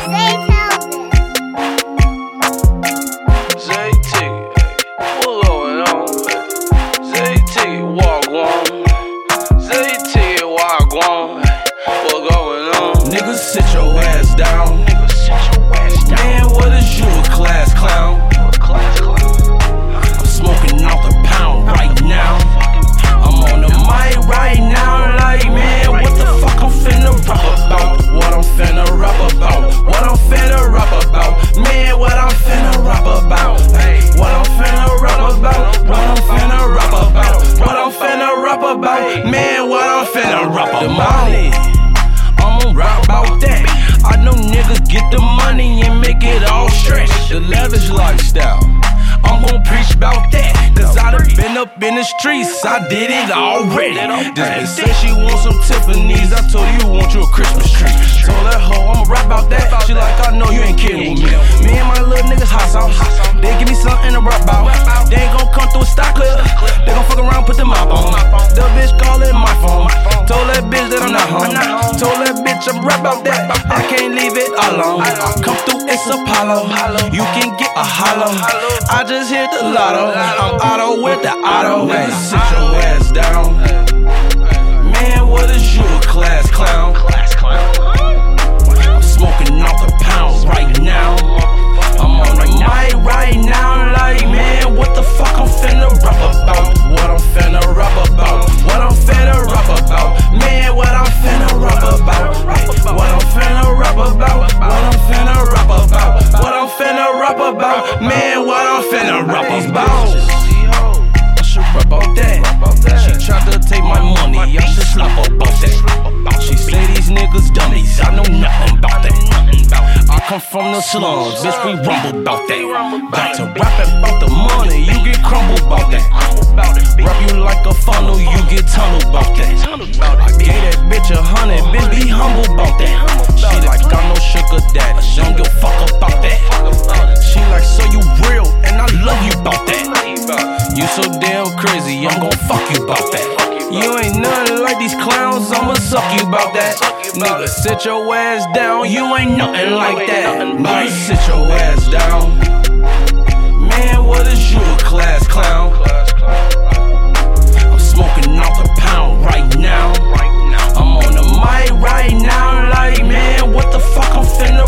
Niggas sit your ass down. Man, what is you, a class clown? I'm smoking out the pound right now. I'm on the mic right now, like, man, what the fuck I'm finna rap about? What I'm finna rap about? What I'm finna rap about? Man, what I'm finna rap about? What I'm finna rap about? What I'm finna rap about? What I'm finna rap about? Man, what I'm finna rap about? I'ma rap about that. I know niggas get the money and make it all stretch. The lavish lifestyle, I'm gon' preach about that. Cause I done been up in the streets, I did it already. This bitch said she want some Tiffany's, I told you want you a Christmas tree. Told that hoe I'ma rap about that. She like, I know you ain't kidding with me. Me and my little niggas hot sauce. They give me something to rap about. They ain't gon' come through a stock clip. They gon' fuck around, put the mop on. The bitch callin' my phone. Told that bitch that I'm not home. Told that bitch I'm rap about that. I can't leave it alone. Come through, it's Apollo. You can get a hollow. I just hit the lotto. I'm auto with the auto. Nigga, sit your ass down. Man, what is you, a class clown? I'm smoking out the pound right now. I'm on the mic right now, like, man, what the fuck I'm finna rap about? What I'm finna rap about? What I'm finna rap about? Man, what I'm finna rap about? What I'm finna rap about? What I'm finna rap about? What I'm finna rap about? Man, what I'm finna rap about? I should rap about that. She tried to take my money, I should slap about that. She say these niggas dummies, I know nothing about that. I come from the slums, bitch, we rumble about that. Back to rapping about the money, you get crumbled about that. Rap you like a funnel, you get tunnel about that. I gave that bitch 100, bitch, be humble about that. She like, I'm no sugar daddy, she don't give a fuck about that. She like, so you real, and I love you about that. You so damn crazy, I'm gon' fuck you about that. You ain't nothing like these clowns, I'ma suck you about that. Nigga, sit your ass down, you ain't nothing like that. Nigga, sit your ass down. Man, what is you, a class clown? I'm smoking out the pound right now. I'm on the mic right now, like, man, what the fuck I'm finna